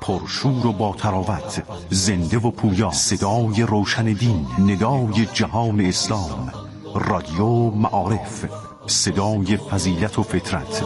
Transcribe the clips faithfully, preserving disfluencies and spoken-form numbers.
پرشور و با تراوت، زنده و پویا، صدای روشن دین، ندای جهان اسلام. رادیو معارف، صدای فضیلت و فطرت.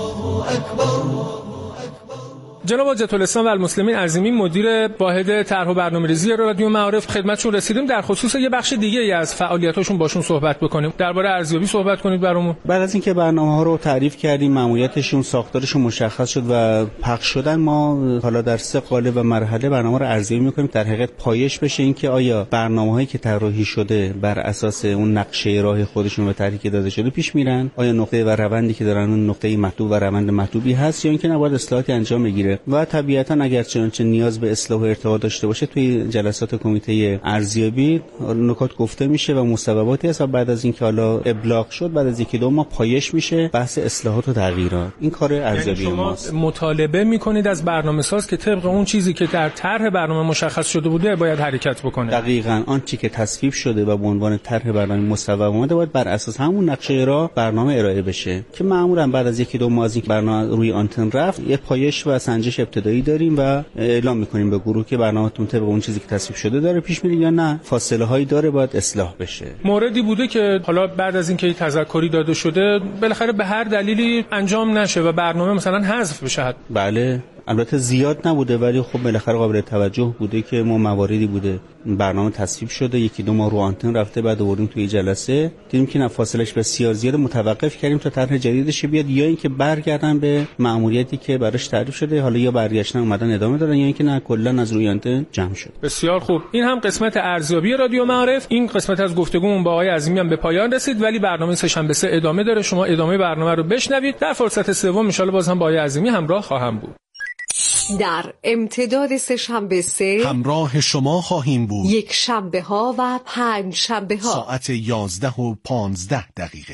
جناب حجت الاسلام و المسلمین عظیمی، مدیر واحد طرح و برنامه‌ریزی رادیو معارف، خدمتشون رسیدیم. در خصوص یه بخش دیگه از فعالیتاشون باشون صحبت بکنیم. درباره ارزیابی صحبت کنید برامون. بعد از اینکه برنامه‌ها رو تعریف کردیم، ماموریتشون، ساختارشون مشخص شد و پخش شدن، ما حالا در سه قالب و مرحله برنامه رو ارزیابی می‌کنیم. در حقیقت پایش بشه اینکه آیا برنامه‌هایی که طراحی شده بر اساس اون نقشه راه خودشون و طرحی که داده شده پیش میرن، آیا نقطه و روندی که دارن اون نقطه مطلوب و روند مطلوبی هست یا اینکه نباید اصلاحاتی انجام بگیره. و طبیعتاً اگر چنانچه نیاز به اصلاح و ارتقا داشته باشه، توی جلسات کمیته ارزیابی نکات گفته میشه و مصوباتی هست و بعد از اینکه حالا ابلاغ شد، بعد از یکی دو ماه پایش میشه بحث اصلاحات و تغییرات. این کار ارزیابی یعنی ماست. مطالبه میکنید از برنامه‌ساز که طبق اون چیزی که در طرح برنامه مشخص شده بوده باید حرکت بکنه. دقیقاً آنچه که تصویب شده و به عنوان طرح برنامه مصوب اومده باید بر اساس همون نقشه راه برنامه ارائه بشه که معمولاً بعد از یکی دو ماه از این برنامه روی آنتن رفت، یه پایش و سنجش ابتدایی داریم و اعلام میکنیم به گروه که برنامه‌تون طبق اون چیزی که تصویب شده داره پیش میره یا نه فاصله هایی داره باید اصلاح بشه. موردی بوده که حالا بعد از اینکه تذکری داده شده بالاخره به هر دلیلی انجام نشه و برنامه مثلا حذف بشه؟ بله، البته زیاد نبوده ولی خب بالاخره قابل توجه بوده که ما مواردی بوده برنامه تصویب شده، یکی دو ماه رو آنتن رفته، بعد آوردیم توی جلسه دیدیم که فاصلهش بسیار زیاده، متوقف کردیم تا طرح جدیدش بیاد یا اینکه برگردن به مأموریتی که براش تعریف شده، حالا یا برگشتن اومدن ادامه دادن یا اینکه نه کلا از روی آنتن جمع شد. بسیار خوب. این هم قسمت ارزیابی رادیو معارف. این قسمت از گفتگومون با آقای عظیمی هم به پایان رسید، ولی برنامه سه شنبه سه ادامه داره. شما ادامه برنامه رو بشنوید. در فرصت سوم ان شاءالله باز هم با آقای عظیمی همراه خواهم بود. در امتداد سه شنبه سه همراه شما خواهیم بود. یک شنبه ها و پنج شنبه ها ساعت یازده و پانزده دقیقه.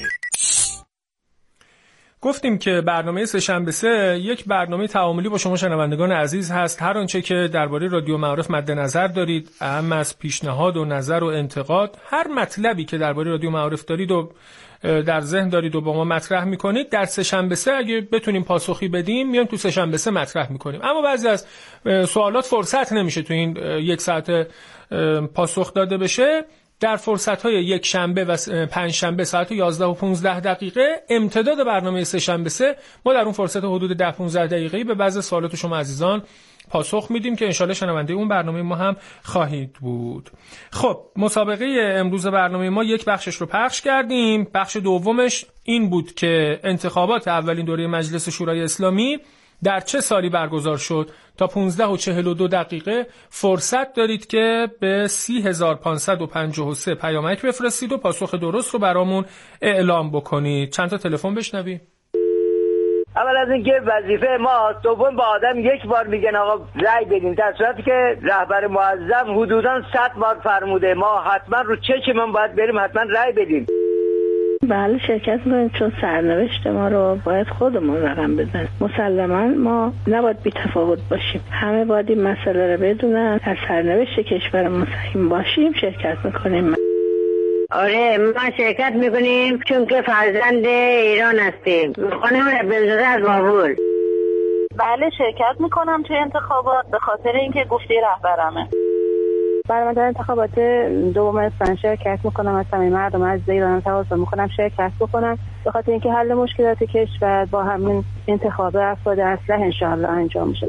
گفتیم که برنامه سه شنبه سه یک برنامه تعاملی با شما شنوندگان عزیز هست. هر آنچه که درباره رادیو معارف مد نظر دارید، اهم از پیشنهاد و نظر و انتقاد، هر مطلبی که درباره رادیو معارف دارید و در ذهن دارید و با ما مطرح میکنید، در سه شنبه سه اگه بتونیم پاسخی بدیم میایم تو سه شنبه سه مطرح میکنیم. اما بعضی از سوالات فرصت نمیشه تو این یک ساعت پاسخ داده بشه. در فرصت‌های یک شنبه و پنج شنبه ساعت یازده و پانزده دقیقه امتداد برنامه سه شنبه سه ما در اون فرصت حدود ده پانزده دقیقه‌ای به بعضی سوالات شما عزیزان پاسخ میدیم که انشالله شنونده اون برنامه ما هم خواهید بود. خب، مسابقه امروز برنامه ما یک بخشش رو پخش کردیم. بخش دومش این بود که انتخابات اولین دوره مجلس شورای اسلامی در چه سالی برگزار شد. تا پانزده و چهل و دو دقیقه فرصت دارید که به سی هزار و پانصد و پنجاه و سه پیامک بفرستید و پاسخ درست رو برامون اعلام بکنید. چند تا تلفن بشنویم. اول از اینکه وظیفه ما دوم با آدم یک بار میگن آقا رأی بدین، در صورتی که رهبر معظم حدوداً صد بار فرموده ما حتما رو چشمون باید بریم حتما رأی بدیم. بله شرکت می‌کنیم چون سرنوشت ما رو باید خودمون رقم بزنیم. مسلماً ما نباید بی‌تفاوت باشیم، همه باید این مسئله رو بدونن، از سرنوشت کشورمون سهم باشیم. شرکت می‌کنیم. آره ما شرکت می‌کنیم چون که فرزند ایران هستیم. خانم بنزده از بابل. بله شرکت می‌کنم توی انتخابات به خاطر اینکه گفته رهبرمه. برای من در انتخابات دوم اسفند شرکت میکنم، از همه مردم از ایران تواصل میکنم شرکت بکنم به خاطر اینکه حل مشکلات کشور با همین انتخاب افراد اصلح انشاءالله انجام میشه.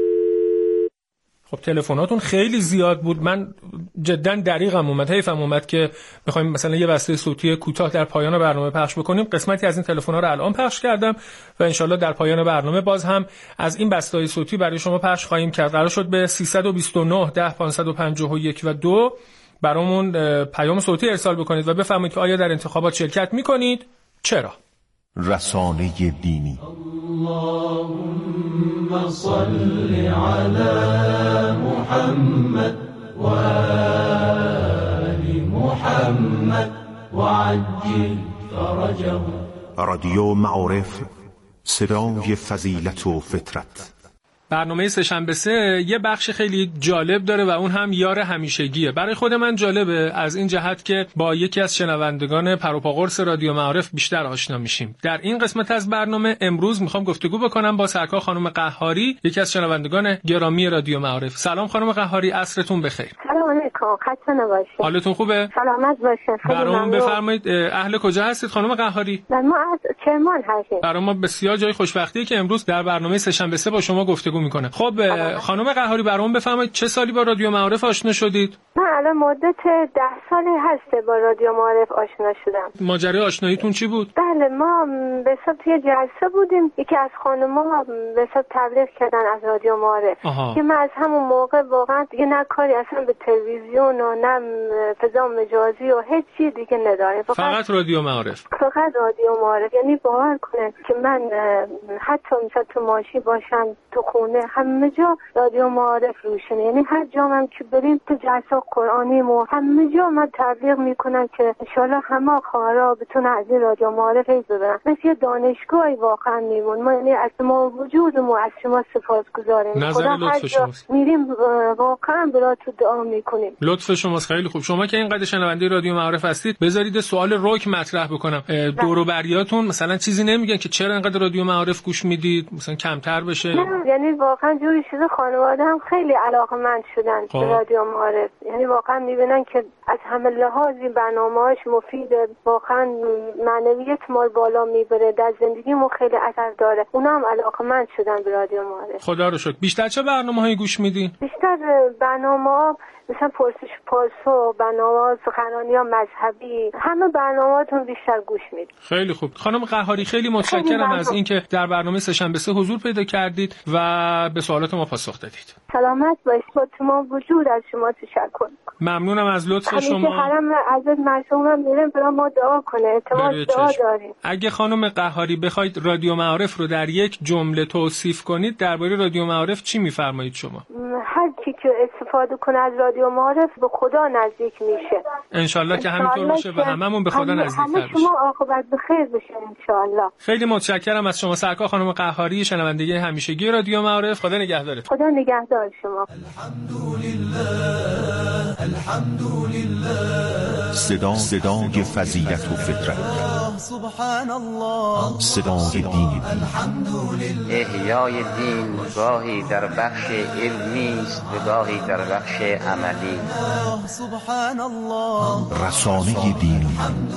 خب تلفناتون خیلی زیاد بود، من جدا دریغم اومد، حیفم اومد که بخوایم مثلا یه وصله صوتی کوتاه در پایان برنامه پخش بکنیم. قسمتی از این تلفن‌ها رو الان پخش کردم و انشالله در پایان برنامه باز هم از این بسته‌های صوتی برای شما پخش خواهیم کرد. قرار شد به سیصد و بیست و نه ده پانصد و پنجاه و یک و دو برامون پیام صوتی ارسال بکنید و بفرمایید که آیا در انتخابات شرکت می‌کنید؟ چرا؟ رسانه دینی. اللهم صل علی محمد و آل محمد و عجل فرجه. رادیو معارف، صدای فضیلت و فطرت. برنامه سه‌شنبه سه یه بخش خیلی جالب داره و اون هم یار همیشگیه. برای خود من جالبه از این جهت که با یکی از شنوندگان پروپاقرص رادیو معارف بیشتر آشنا میشیم. در این قسمت از برنامه امروز میخوام گفتگو بکنم با سرکار خانم قهاری، یکی از شنوندگان گرامی رادیو معارف. سلام خانم قهاری، عصرتون بخیر. سلام علیکم، خسته نباشید. حالتون خوبه؟ سلامت باشین. برام بفرمایید اهل کجا هستید خانم قهاری؟ ما از کرمان هستیم. برای ما بسیار جای خوشبختیه که امروز در برنامه سه‌شنبه سه با شما گفتگو میکنه. خب خانم قهاری برام بفرمایید چه سالی با رادیو معارف آشنا شدید؟ من الان مدت ده سالی هست با رادیو معارف آشنا شدم. ماجرای آشناییتون چی بود؟ بله ما به حساب توی جلسه بودیم، یکی از خانم‌ها به حساب تبلیغ کردن از رادیو معارف که من از همون موقع واقعا دیگه نه کاری اصلا به تلویزیون و نه فضا مجازی و هیچ چیز دیگه ندارم، فقط, فقط رادیو معارف. فقط رادیو معارف. یعنی باور کنه که من حتی مثلا تو ماشین باشم، تو خونه، همه جا رادیو معارف روشنه. یعنی هر جا هم که بریم تو جلسه قرآنی مو همه جا من تبلیغ میکنم که ان شاءالله همه خواهرها بتونن از این رادیو معارف حیز ببرن. مثل دانشگاهی واقعا میمون. ما یعنی از ما وجودمون از شما سپاسگزاریم. خدا لطف شماست. میریم واقعا براتون دعا میکنیم. لطف شماست، خیلی خوب. شما که اینقدر شنونده رادیو معارف هستید، بذارید سوال رک مطرح بکنم. دور و بریاتون مثلا چیزی نمیگن که چرا اینقدر رادیو معارف گوش میدید، مثلا کمتر بشه؟ نه، یعنی واقعا جوری شده خانواده هم خیلی علاقه‌مند شدن به رادیو معارف. یعنی واقعا میبینن که از همه لحاظی برنامه‌اش مفیده، واقعا معنویت ما بالا میبره، در زندگیمون خیلی اثر داره. اونا هم علاقه‌مند شدن به رادیو معارف. خدا رو شکر. بیشتر چه برنامه‌هایی گوش میدین؟ بیشتر برنامه‌ها مثلا پرسش پاسخ، برنامه سخنرانی ها مذهبی، همه برنامه‌هاتون بیشتر گوش میدید. خیلی خوب. خانم قهاری خیلی متشکرم از اینکه در برنامه سه‌شنبه سه حضور پیدا کردید و به سوالات ما پاسخ دادید. سلامت باشید. با تمام وجود از شما تشکر می‌کنم. ممنونم از لطف شما. همیشه حرم عزت معصومم میرم برای ما دعا کنه. اعتماد دعا داریم. اگه خانم قهاری بخواید رادیو معارف رو در یک جمله توصیف کنید، درباره رادیو معارف چی می‌فرمایید شما؟ هر کی که استفاده کنه از رادیو معارف به خدا نزدیک میشه. انشالله که همینطور باشه و هممون به خدا نزدیک‌تر بشیم. همه شما عاقبت بخیر بشه انشالله. خیلی متشکرم از شما سرکار خانم قهاری، شنونده همیشگی رادیو معارف. خدا نگهدارتون. خدا نگهدار شما. الحمدلله الحمدلله. صدا صدای فضیلت و فطرت. سبحان الله. صدای دین. الحمدلله. احیای دین گاهی در بخش علمی است و گاهی در بخش عملی. سبحان الله. رسانه دین.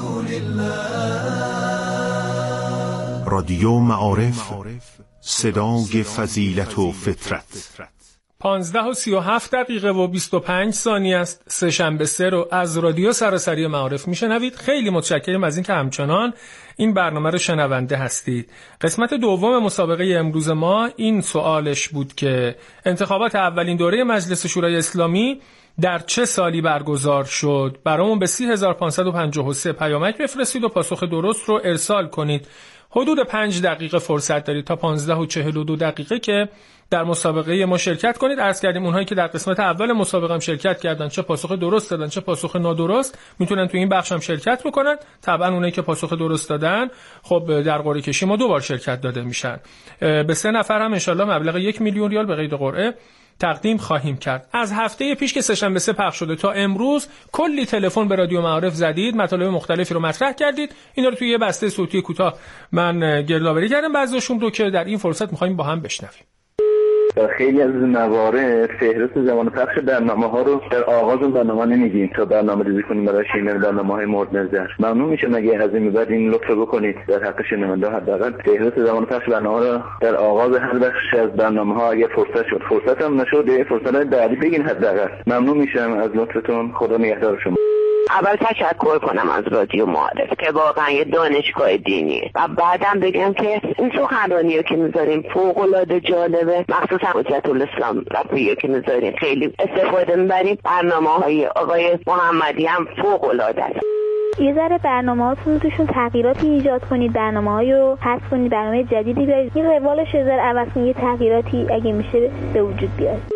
رادیو معارف، صدای فضیلت و فطرت. پانزده و سی و هفت دقیقه و بیست و پنج ثانیه است. سه‌شنبه سه رو از رادیو سراسری معارف میشنوید. خیلی متشکرم از اینکه همچنان این برنامه رو شنونده هستید. قسمت دوم مسابقه امروز ما این سوالش بود که انتخابات اولین دوره مجلس شورای اسلامی در چه سالی برگزار شد؟ برامون به سی هزار و پانصد و پنجاه و سه پیامک بفرستید و پاسخ درست رو ارسال کنید. حدود پنج دقیقه فرصت دارید تا پانزده و چهل و دو دقیقه که در مسابقه ما شرکت کنید. عرض کردیم اونهایی که در قسمت اول مسابقه هم شرکت کردن، چه پاسخ درست دادن چه پاسخ نادرست، میتونن تو این بخش هم شرکت بکنن. طبعا اونایی که پاسخ درست دادن خب در قرعه کشی ما دو بار شرکت داده میشن. به سه نفر هم انشالله مبلغ یک میلیون ریال به قید قرعه تقدیم خواهیم کرد. از هفته پیش که سه‌شنبه سه پخش شده تا امروز کلی تلفن به رادیو معارف زدید، مطالب مختلفی رو مطرح کردید. اینا رو توی یه بسته صوتی کوتاه من گردآوری کردم بعضیشون رو که در این فرصت می‌خوایم با هم بشنویم. در خیلی از موارد فهرست زمان پخش برنامه‌ها رو در آغاز برنامه نمیگیم تا برنامه ریزی کنیم برای شنیدن برنامه‌های مورد نظر. ممنون میشم اگه از این بعد این لطف بکنید در حق شنونده حداقل فهرست زمان پخش برنامه رو در آغاز هر بخش از برنامه‌ها اگه فرصت شد، فرصت هم نشد، یه فرصت بعدی بگین حداقل. ممنون میشم از لطفتون. خدا نگهدار شما. اول تشکر کنم از رادیو معارف که واقعا یه دانشگاه دینیه و بعدم بگم که این سخنرانیو که میذاریم فوق العاده جالبه، مخصوصا حجت الاسلام رفیعی که میذاریم خیلی استفاده میبریم. برنامه‌های آقای محمدی هم فوق العاده است. یه ذره برنامه‌هاتون رو توشون تغییراتی ایجاد کنید، برنامه‌هایی رو حذف کنید، برنامه جدیدی بیارید. این روالش یه ذره عوض کنید، یه تغییراتی اگه میشه به وجود بیاد.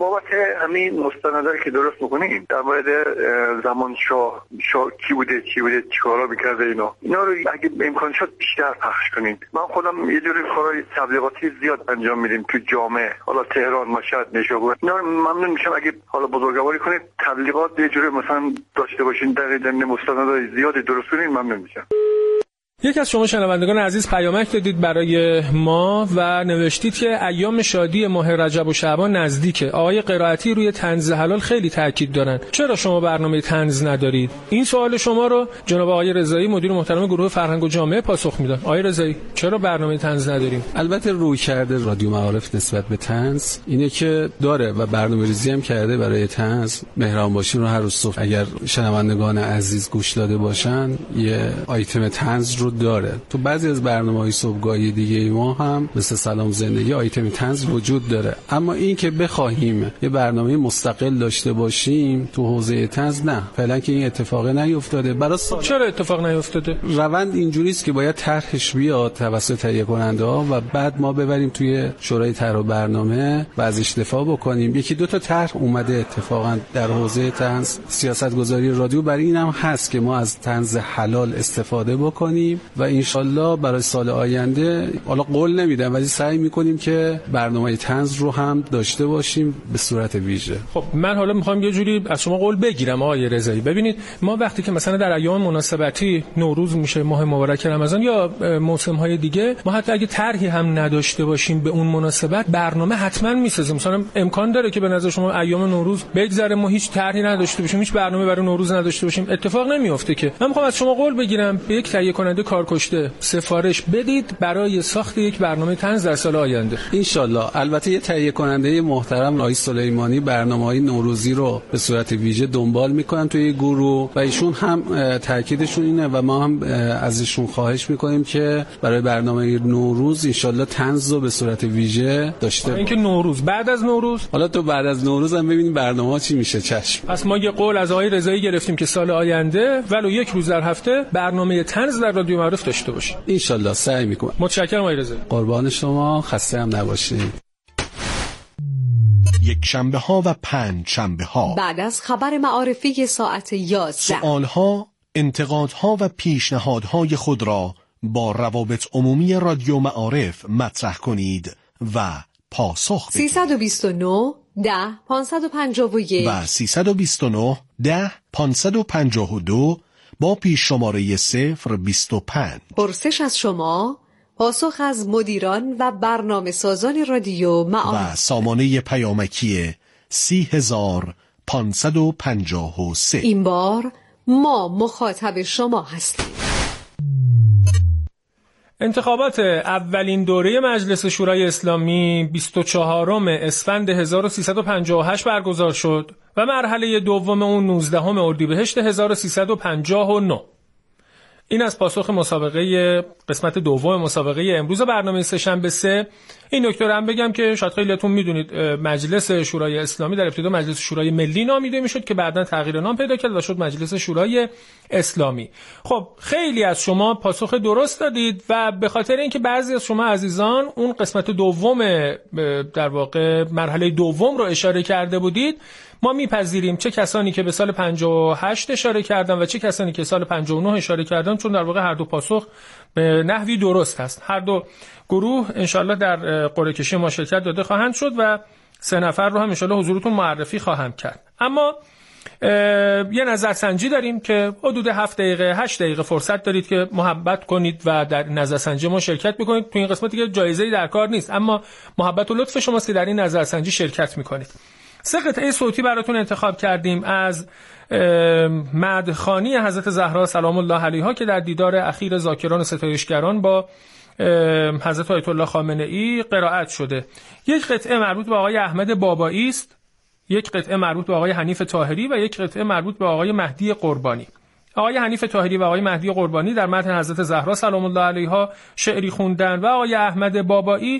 بابت همین مستندایی که درست میکنیم در مورد زمان شاه شاه کی بوده چی بوده چیکارا میکرده اینا اینا رو اگه امکان شد بیشتر پخش کنید. من خودم یه جوری کارهای تبلیغاتی زیاد انجام میدیم تو جامعه، حالا تهران، مشهد، نیشابور. اینا ممنون میشم اگه حالا بزرگواری کنید تبلیغات یه جوری مثلا داشته باشین در ضمن مستندای زیادی درست کنید، ممنون میشم. یکی از شما شنوندگان عزیز پیامک دادید برای ما و نوشتید که ایام شادی ماه رجب و شعبان نزدیکه. آقای قرائتی روی طنز حلال خیلی تاکید دارن. چرا شما برنامه طنز ندارید؟ این سوال شما رو جناب آقای رضایی مدیر محترم گروه فرهنگ و جامعه پاسخ میدن. آقای رضایی چرا برنامه طنز نداریم؟ البته روی کرده رادیو معارف نسبت به طنز اینه که داره و برنامه‌ریزی هم کرده برای طنز. مهران باشین رو هر روز صبح اگر شنوندگان عزیز گوش داده باشن یه آیتم طنز رو داره. تو بعضی از برنامه‌های صبحگاهی دیگه ما هم مثل سلام زندگی آیتم طنز وجود داره، اما این که بخواهیم یه برنامه مستقل داشته باشیم تو حوزه طنز نه، فعلا که این اتفاق نیفتاده. برای سال... چرا اتفاق نیفتاده؟ روند اینجوری است که باید طرحش بیاد توسط تهیه کننده ها و بعد ما ببریم توی شورای طرح و برنامه و ازش دفاع بکنیم. یکی دو تا طرح اومده اتفاقا در حوزه طنز. سیاستگذاری رادیو برای اینم هست که ما از طنز حلال استفاده بکنیم و انشالله برای سال آینده حالا قول نمیدم ولی سعی میکنیم که برنامه طنز رو هم داشته باشیم به صورت ویژه. خب من حالا میخوام یه جوری از شما قول بگیرم آقای رضایی. ببینید ما وقتی که مثلا در ایام مناسبتی نوروز میشه، ماه مبارک رمضان یا موسم های دیگه، ما حتی اگه طرحی هم نداشته باشیم به اون مناسبت برنامه حتما میسازیم. مثلا امکان داره که به نظر شما ایام نوروز بگذره ما هیچ طرحی نداشته باشیم، هیچ برنامه برای نوروز نداشته باشیم، اتفاق نمیافته که. من میخوام از شما قول بگیرم به یک تهیه کننده کارکشته سفارش بدید برای ساخت یک برنامه طنز در سال آینده. انشالله. البته یه تهیه کننده محترم آقای سلیمانی برنامه‌های نوروزی رو به صورت ویژه دنبال میکنن توی گروه و ایشون هم تاکیدشون اینه و ما هم ازشون خواهش میکنیم که برای برنامه نوروز انشالله طنز رو به صورت ویژه داشته باشیم. اینکه نوروز بعد از نوروز حالا تو بعد از نوروز هم ببینیم برنامه‌ها چی میشه. چشم. پس ما یه قول از آقای رضایی گرفتیم که سال آینده ولو یک روز در هفته برنامه طنز در رادیو معارف داشته باشیم. انشالله سعی میکنم. متشکرم آقای رضایی. قربان شما، خسته هم نباشید. یک شنبه ها و پنج شنبه ها بعد از خبر معارفی ساعت یازده سوال ها، انتقاد ها و پیشنهادهای خود را با روابط عمومی رادیو معارف مطرح کنید و پاسخ بدید. سیصد و بیست و نه ده پانصد و پنجاه و یک و سیصد و بیست و نه ده پانصد و پنجاه و دو با پیش شماره صفر بیست و پنج. پرسش از شما، پاسخ از مدیران و برنامه سازان رادیو معارف و سامانه پیامکی سی هزار پانصد و پنجاه و سه. این بار ما مخاطب شما هستیم. انتخابات اولین دوره مجلس شورای اسلامی بیست و چهارم اسفند هزار و سیصد و پنجاه و هشت برگزار شد و مرحله دوم اون نوزدهم اردیبهشت هزار و سیصد و پنجاه و نه. این از پاسخ مسابقه قسمت دوم مسابقه امروز برنامه سه‌شنبه سه. این نکته رو هم بگم که شاید خیلیاتون میدونید مجلس شورای اسلامی در ابتدا مجلس شورای ملی نامیده میشد که بعداً تغییر نام پیدا کرد و شد مجلس شورای اسلامی. خب خیلی از شما پاسخ درست دادید و به خاطر اینکه بعضی از شما عزیزان اون قسمت دوم در واقع مرحله دوم رو اشاره کرده بودید، ما میپذیریم چه کسانی که به سال پنجاه و هشت اشاره کردن و چه کسانی که سال پنجاه و نه اشاره کردن، چون در واقع هر دو پاسخ به نحوی درست هست. هر دو گروه انشالله در قرعه کشی ما شرکت داده خواهند شد و سه نفر رو هم انشالله حضورتون معرفی خواهم کرد. اما یه نظرسنجی داریم که حدود هفت دقیقه هشت دقیقه فرصت دارید که محبت کنید و در نظرسنجی ما شرکت بکنید. تو این قسمتی که جایزه‌ای در کار نیست، اما محبت و لطف شماست که در این نظرسنجی شرکت میکنید. سه قطعه صوتی براتون انتخاب کردیم از مدحخوانی حضرت زهرا سلام الله علیها که در دیدار اخیر ذاکران و ستایشگران با حضرت آیت الله خامنه‌ای قرائت شده. یک قطعه مربوط به آقای احمد بابایی است، یک قطعه مربوط به آقای حنیف طاهری و یک قطعه مربوط به آقای مهدی قربانی. آقای حنیف طاهری و آقای مهدی قربانی در متن حضرت زهرا سلام الله علیها شعری خوندن و آقای احمد بابایی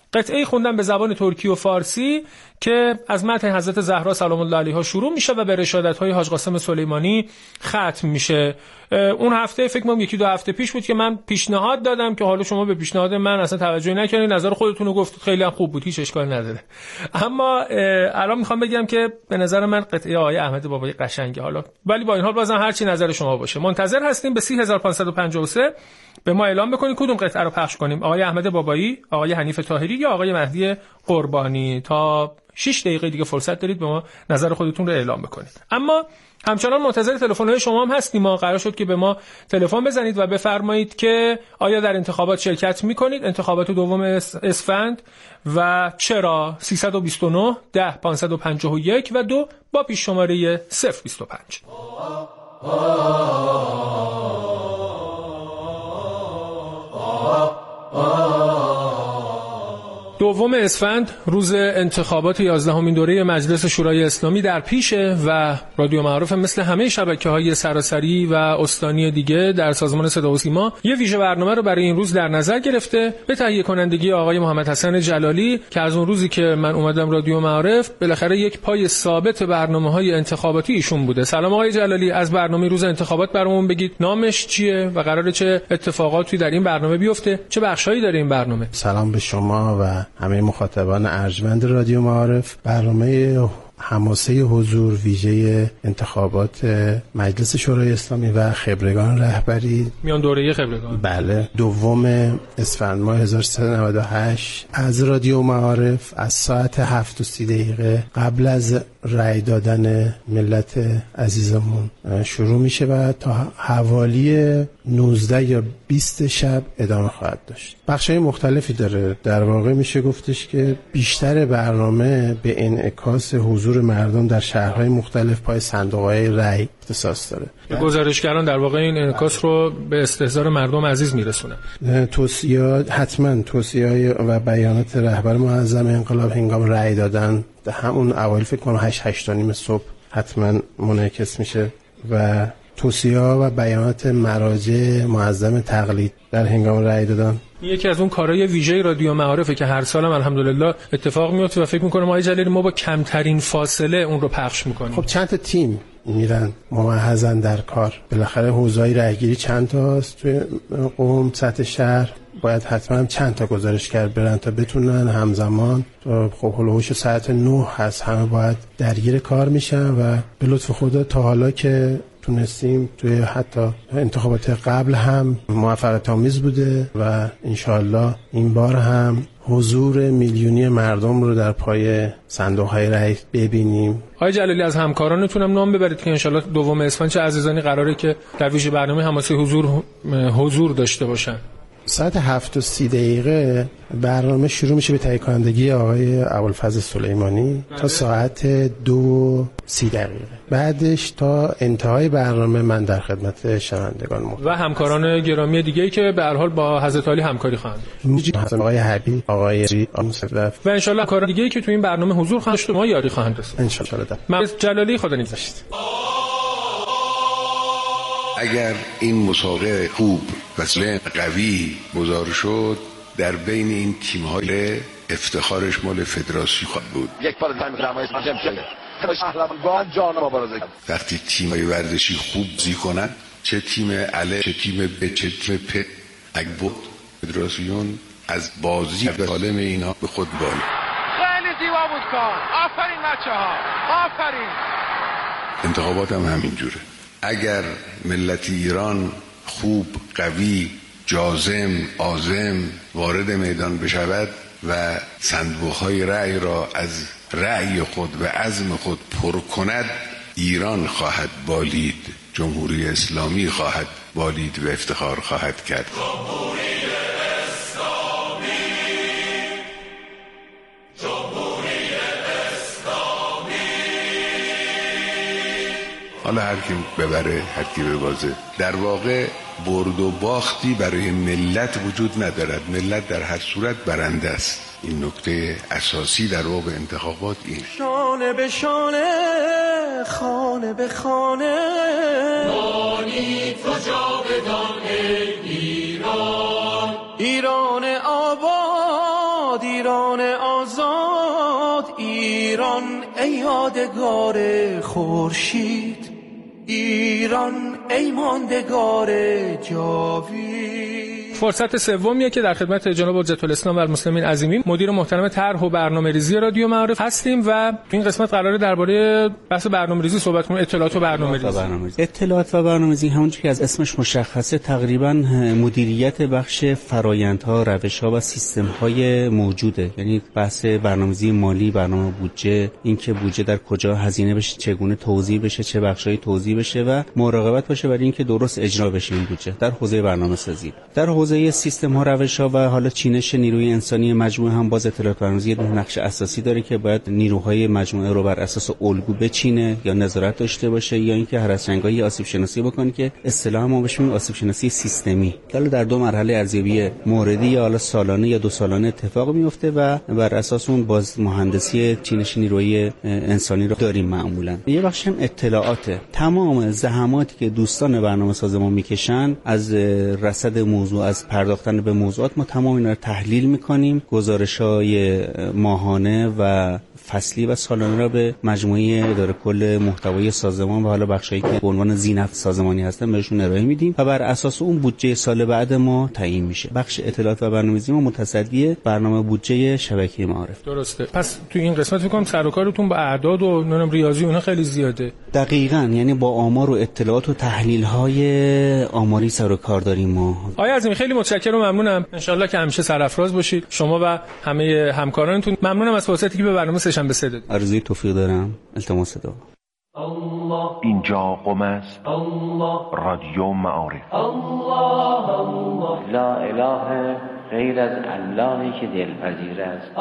قطعه خوندم به زبان ترکی و فارسی که از متن حضرت زهرا سلام الله علیها شروع میشه و به رشادت‌های حاج قاسم سلیمانی ختم میشه. اون هفته فکر کنم یکی دو هفته پیش بود که من پیشنهاد دادم که حالا شما به پیشنهاد من اصلا توجه نکردید، نظر خودتون رو گفتید، خیلی هم خوب بود، هیچ اشکال نداره. اما الان میخوام بگم که به نظر من قطعه آقای احمد بابایی قشنگه، حالا ولی با این حال بازم هر چی نظر شما باشه. منتظر هستیم به سی هزار و پانصد و پنجاه و سه به ما اعلام بکنید کدوم قطعه رو پخش کنیم، آقای احمد بابایی، آقای حنیف طاهری یا آقای مهدی قربانی. تا شش دقیقه دیگه فرصت دارید به ما نظر خودتون رو اعلام بکنید. اما همچنان منتظر تلفن‌های شما هم هستیم. ما قرار شد که به ما تلفن بزنید و بفرمایید که آیا در انتخابات شرکت می‌کنید، انتخابات دوم اسفند، و چرا. سیصد و بیست و نه ده پانصد و پنجاه و یک و دو با پیش شماره صفر بیست و پنج. دوم اسفند روز انتخابات یازدهمین دوره مجلس شورای اسلامی در پیشه و رادیو معارف مثل همه شبکه‌های سراسری و استانی دیگه در سازمان صدا و سیما یه ویژه برنامه رو برای این روز در نظر گرفته به تهیه کنندگی آقای محمد حسن جلالی که از اون روزی که من اومدم رادیو معارف بالاخره یک پای ثابت برنامه‌های انتخاباتی ایشون بوده. سلام آقای جلالی، از برنامه روز انتخابات برامون بگید، نامش چیه و قراره چه اتفاقاتی در این برنامه بیفته، چه بخشایی داره این برنامه؟ سلام به شما و همه مخاطبان ارجمند رادیو معارف. برنامه حماسه حضور ویژه انتخابات مجلس شورای اسلامی و خبرگان رهبری میان دوره خبرگان، بله، دوم اسفند ماه هزار و سیصد و نود و هشت از رادیو معارف از ساعت هفت و سی دقیقه قبل از رأی دادن ملت عزیزمون شروع میشه و تا حوالی نوزده یا بیست شب ادامه خواهد داشت. بخشای مختلفی داره، در واقع میشه گفتش که بیشتر برنامه به انعکاس حضور مردم در شهرهای مختلف پای صندوق‌های رأی اختصاص داره. گزارشگران در واقع این انعکاس رو به استحضار مردم عزیز میرسونن. توصیات حتما توصیه‌های و بیانات رهبر معظم انقلاب هنگام رأی دادن در همون اوایل فکر کنم هشت هشت و نیم صبح حتما منعکس میشه و توصیه‌ها و بیانات مراجع معظم تقلید در هنگام رأی دادن یکی از اون کارهای ویژه رادیو معارفه که هر سالم الحمدلله اتفاق میفته و فکر می‌کنم آقای جلالی ما با کمترین فاصله اون رو پخش می‌کنیم. خب چند تا تیم میرن ممحضن در کار، بالاخره حوزه‌های رأیگیری چند تاست توی قم سطح شهر، باید حتما چند تا گزارشگر برن تا بتونن همزمان، خب هلوهوش ساعت نه هست، همه باید درگیر کار میشن و به لطف خدا تا حالا که تونستیم توی حتی انتخابات قبل هم موفقیت آمیز بوده و انشالله این بار هم حضور میلیونی مردم رو در پای صندوق‌های رأی ببینیم. آقای جلالی از همکارانتون نام ببرید که انشالله دوم اسفند چه عزیزانی قراره که در ویژه برنامه حماسه حضور حضور داشته باشن. ساعت هفت و سی دقیقه برنامه شروع میشه به تهیه کنندگی آقای ابوالفضل سلیمانی تا ساعت دو سی دقیقه. بعدش تا انتهای برنامه من در خدمت شنوندگان موجود و همکاران گرامی دیگه‌ای که به هر حال با حضرت عالی همکاری خواهند داشت. آقای حبیب، آقای جی و ان شاء الله همکاران دیگه‌ای که تو این برنامه حضور خواهند داشت ما یاری خواهند رسید ان شاء الله. من جلالی خدا نگهدارت. اگر این مسابقه خوب و قوی گزارش شد در بین این تیم‌های افتخارش مال فدراسیون خواهد بود. یک بار دیگه رمای اسمشم شده. پهلوان جان مبارزه. وقتی تیم‌های ورزشی خوب بازی کنن، چه تیم علی، چه تیم ب، چه تیم پ، اگه بود فدراسیون از بازی سالم اینا به خود بال. خیلی زیبا بود کار. آفرین بچه‌ها. آفرین. انتخابات هم همین جوره. اگر ملت ایران خوب، قوی، جازم، عازم وارد میدان بشود و صندوق‌های رأی را از رأی خود و عزم خود پر کند، ایران خواهد بالید، جمهوری اسلامی خواهد بالید و افتخار خواهد کرد. جمهوری اسلامی، جمهوری اسلامی. حالا هر کی ببره، هر کی ببازه، در واقع برد و باختی برای ملت وجود ندارد. ملت در هر صورت برنده است. این نکته اساسی در واقع انتخابات این. شانه به شانه، خانه به خانه، مانی تو جاودان ای ایران، ایران آباد، ایران ایران آزاد، ایران ای یادگار خورشید، ایران ای ماندگار جاوید. فرصت سومیه که در خدمت جناب حجت الاسلام و المسلمین عظیمی مدیر محترم طرح و برنامه‌ریزی رادیو معارف هستیم و این قسمت قراره درباره بحث برنامه‌ریزی صحبت کنیم. اطلاعات و برنامه‌ریزی. اطلاعات و برنامه‌ریزی همونجوری که از اسمش مشخصه تقریباً مدیریت بخش فرآیندها، روش‌ها و سیستم‌های موجوده. یعنی بحث برنامه‌ریزی مالی، برنامه بودجه، اینکه بودجه در کجا هزینه بشه، چگونه توزیع بشه، چه بخشایی توزیع بشه و مراقبت باشه برای اینکه درست اجرا بشه این بودجه در حوزه برنامه‌سازی. در حوزه سیستم ها، روش ها و حالا چینش نیروی انسانی مجموعه هم باز اطلاعات و برنامه‌ریزی نقش اساسی داره که باید نیروهای مجموعه رو بر اساس الگو بچینه یا نظارت داشته باشه یا اینکه هر از چنگایی آسیب شناسی بکنه که اصطلاحاً ما بهش میگیم آسیب شناسی سیستمی. حالا در دو مرحله ارزیابی موردی یا حالا سالانه یا دو سالانه اتفاق میفته و بر اساس اون باز مهندسی چینش نیروی انسانی رو داریم معمولاً. یه بخش هم اطلاعات. تمام زحماتی که دوستان برنامه‌ساز ما میکشن از رصد موضوع، از پرداختن به موضوعات، ما تمام اینا رو تحلیل میکنیم. گزارش‌های ماهانه و فصلی و سالانه را به مجموعه اداره کل محتوای سازمان و حالا بخشایی که به عنوان ذینفع سازمانی هستن بهشون ارائه میدیم و بر اساس اون بودجه سال بعد ما تعیین میشه. بخش اطلاعات و برنامه‌ریزی ما متصدی برنامه بودجه شبکه معارف. درسته. پس تو این قسمت فکر کنم سر و کارتون با اعداد و نونم ریاضی اونها خیلی زیاده. دقیقاً، یعنی با آمار و اطلاعات و تحلیل‌های آماری سر و کار داریم ما. آقای عظیمی خیلی متشکرم و ممنونم. ان شاءالله که همیشه سرافراز باشید شما و همه همکارانتون. ممنونم از فرصتی که به برنامه سه‌شنبه سه دادید. آرزوی توفیق دارم. التماس دعا. اینجا قم است. رادیو معارف. لا اله غیر از اللهی که دلپذیر است.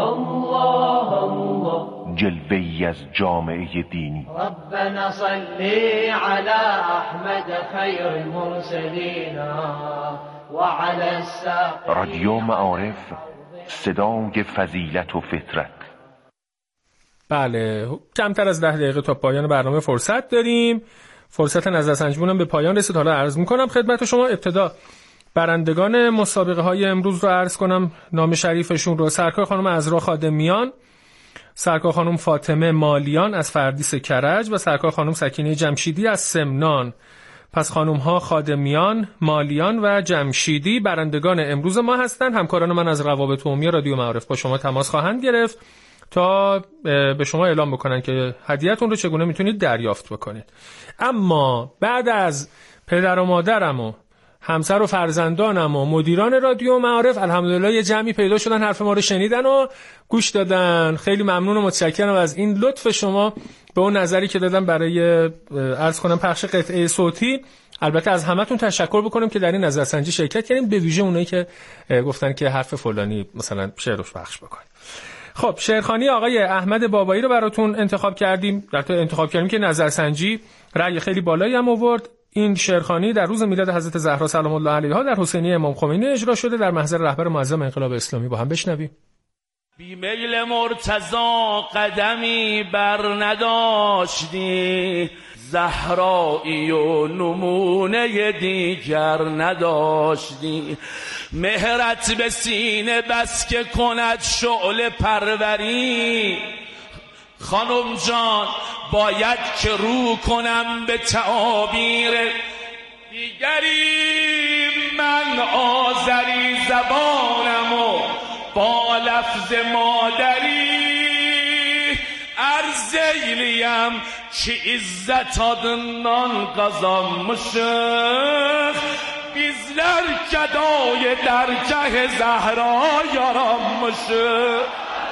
جلوه‌ای از جامعه دینی. ربنا صلی علی احمد خیر المرسلین و علی الساق. رادیو معارف، صدای فضیلت و فطرت. بله، کمتر از ده دقیقه تا پایان برنامه فرصت داریم. فرصت نظرسنجیمون به پایان رسید. حالا عرض میکنم خدمت شما ابتدا برندگان مسابقه های امروز رو عرض کنم، نام شریفشون رو. سرکار خانم عذرا خادمیان، سرکار خانم فاطمه مالیان از فردیس کرج و سرکار خانم سکینه جمشیدی از سمنان. پس خانم ها خادمیان، مالیان و جمشیدی برندگان امروز ما هستند. همکاران من از روابط عمومی رادیو معارف با شما تماس خواهند گرفت تا به شما اعلام بکنن که هدیه‌تون رو چگونه میتونید دریافت بکنید. اما بعد از پدر و مادرم و همسر و فرزندانم و مدیران رادیو معارف الحمدلله یه جمعی پیدا شدن حرف ما رو شنیدن و گوش دادن. خیلی ممنون و متشکرم از این لطف شما به اون نظری که دادم برای عرض کنم پخش قطعه صوتی. البته از همتون تشکر بکنم که در این نظرسنجی شرکت کردین، به ویژه اونایی که گفتن که حرف فلانی مثلا شعرش پخش بکنید. خب شعرخوانی آقای احمد بابایی رو براتون انتخاب کردیم. در تو انتخاب کردیم که نظرسنجی رأی خیلی بالایی هم آورد. این شعرخوانی در روز میلاد حضرت زهرا سلام الله علیها در حسینیه امام خمینی اجرا شده در محضر رهبر معظم انقلاب اسلامی. با هم بشنویم. بی میل مرتضی قدمی بر نداشتی، زهرایی و نمونه دیگر نداشتی. مهرت به سینه بس که کند شعله پروری، خانم جان باید که رو کنم به تعابیر دیگری. من آذری زبانم و با لفظ مادری ارزیلیم که عزت آدنان قazanmışıq. Bizler gedای درگه زهرا yaranmışıq.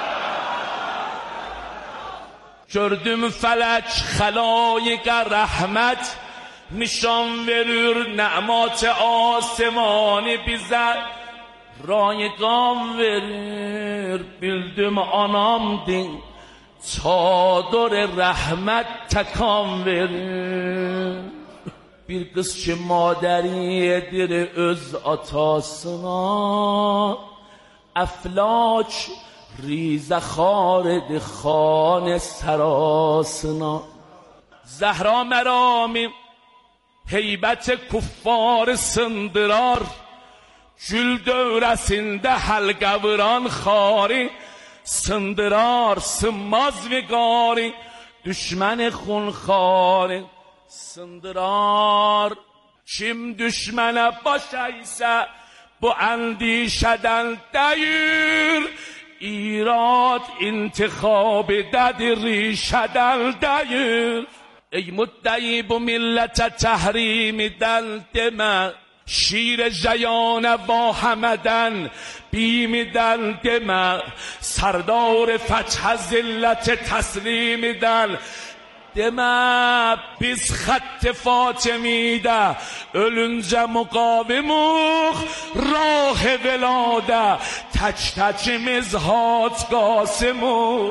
Gördüm felek خلایق رحمت نشان verir نعمات آسمانی bize rayqam verir. Bildim anam din çadır رحمت تکان verir. Bir kız ki maderidir öz atasına, افلاک ریزه خارد خانه سراسنا. زهرا مرامی heybət kuffar sındırar, gül dövrəsində həlqə vuran xari. sındırar sınmaz vigari, düşmeni xunxarı sındırar. Kim düşmene başa ise bu endişeden değil, İrad intikhabıdadır rişeden değil. Ey müddei bu millete tehriminden deme, şیر جیان با همدن بیمیدن دمه، سردار فتح ذلت تسلیمیدن deme. Biz خط فاطمیده ölünce mukavimuk rah velade تک تکimiz hat قاسمuk.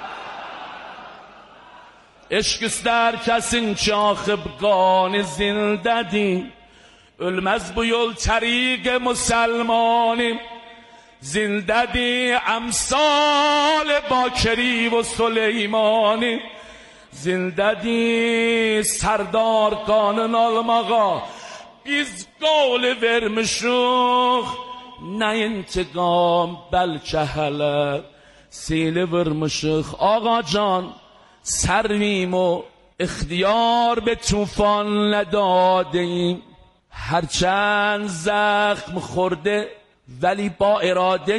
Eşk ister kesin çakıp gani zindedi, ölmez bu yol tariq Müslümanım. Zindedi emsal Bakری و Süleymani, zindedi serdar kanın almağa. Biz qol vermişik ne intiqam, belki hele sili vermişik. Ağa can سرویم و اختیار به طوفان ندادیم، هرچند زخم خورده ولی با اراده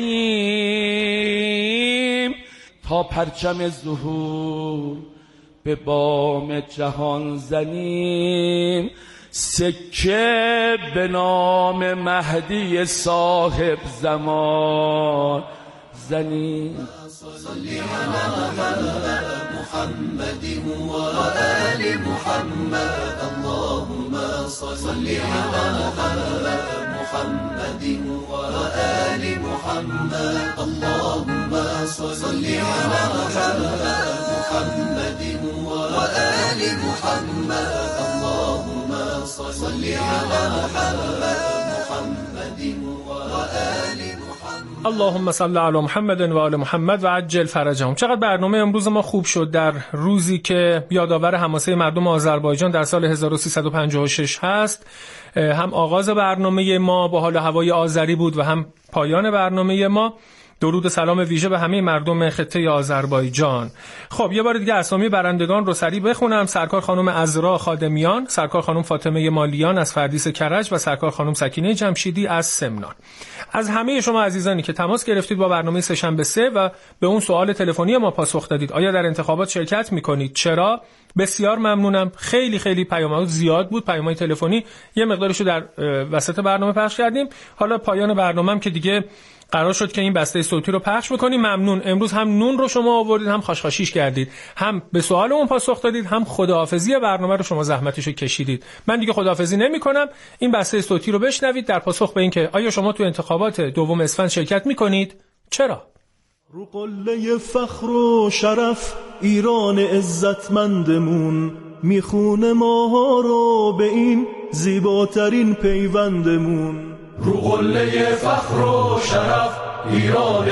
ایم، تا پرچم ظهور به بام جهان زنیم. سکه به نام مهدی صاحب زمان زنیم. صلی علی محمد محمد و آل محمد، اللهم صل علی محمد محمد و آل محمد، اللهم صل علی محمد محمد و آل محمد، اللهم صل علی محمد محمد و آل محمد. اللهم صل علی محمد و آل محمد و عجل فرجهم. چقدر برنامه امروز ما خوب شد در روزی که یادآور حماسه مردم آذربایجان در سال هزار و سیصد و پنجاه و شش هست. هم آغاز برنامه ما با حال و هوای آذری بود و هم پایان برنامه ما. درود و سلام ویژه به همه مردم خطه آذربایجان. خب یه بار دیگه اسامی برندگان رو سریع بخونم. سرکار خانم عذرا خادمیان، سرکار خانم فاطمه مالیان از فردیس کرج و سرکار خانم سکینه جمشیدی از سمنان. از همه شما عزیزانی که تماس گرفتید با برنامه سه‌شنبه سه و به اون سوال تلفنی ما پاسخ دادید، آیا در انتخابات شرکت می‌کنید؟ چرا؟ بسیار ممنونم. خیلی خیلی پیام‌ها زیاد بود، پیام‌های تلفنی یه مقدارشو در وسط برنامه پخش کردیم. حالا پایان برنامه‌ام که دیگه قرار شد که این بسته صوتی رو پخش بکنیم. ممنون. امروز هم نون رو شما آوردید، هم خاشخاشیش کردید، هم به سوالمون پاسخ دادید، هم خداحافظی برنامه رو شما زحمتشو کشیدید. من دیگه خداحافظی نمی‌کنم. این بسته صوتی رو بشنوید در پاسخ به این که آیا شما تو انتخابات دوم اسفند شرکت می‌کنید؟ چرا؟ رو قله فخر و شرف ایران عزتمندمون میخونه ماها رو به این زیباترین پیوندمون. رو قله فخر و شرف ایران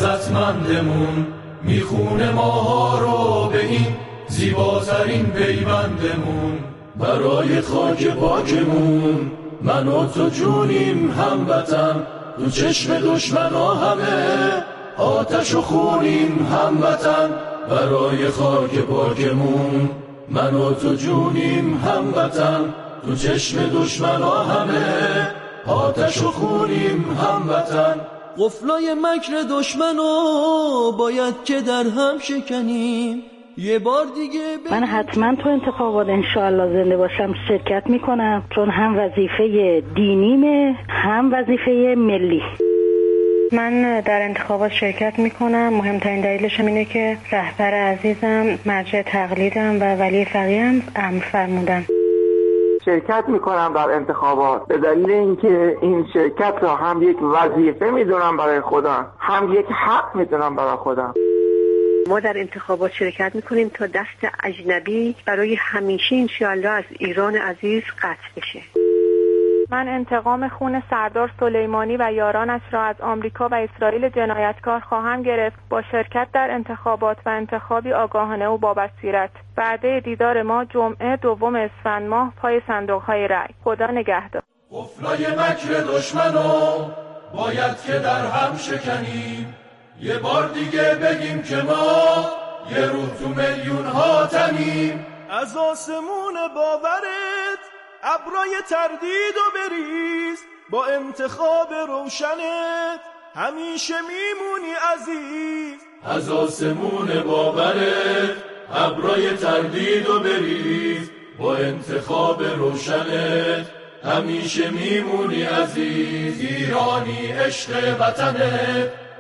عزتمندمون میخونه ماها رو به این زیباترین پیوندمون. برای خاک پاکمون من و تو جونیم هموطن، تو چشم دشمنا همه آتش و خونیم هموطن. برای خاک پاکمون من و تو جونیم هموطن، تو چشم دشمنا همه آتش و خونیم هموطن. قفلای مکر دشمنو باید که در هم شکنیم. یه بار دیگه من حتما تو انتخابات انشاءالله زنده باشم شرکت میکنم، چون هم وظیفه دینیمه هم وظیفه ملی. من در انتخابات شرکت میکنم. مهمترین دلیلش اینه که رهبر عزیزم مرجع تقلیدم و ولی فقیهم امر فرمودن. شرکت میکنم در انتخابات به دلیل اینکه این شرکت را هم یک وظیفه میدونم برای خودم، هم یک حق میدونم برای خودم. ما در انتخابات شرکت میکنیم تا دست اجنبی برای همیشه انشاءالله از ایران عزیز قطع بشه. من انتقام خون سردار سلیمانی و یارانش را از آمریکا و اسرائیل جنایتکار خواهم گرفت با شرکت در انتخابات و انتخابی آگاهانه و با بصیرت. وعده دیدار ما جمعه دوم اسفند ماه پای صندوق‌های رای. خدا نگهدار. قفلای مکر دشمنو باید که در هم شکنیم. یه بار دیگه بگیم که ما یه روح تو میلیون ها تنیم. از آسمون باورت ابرای تردید و بریز، با انتخاب روشنت همیشه میمونی عزیز. از آسمون باورت ابرای تردید و بریز، با انتخاب روشنت همیشه میمونی عزیز. ایرانی عشق وطنت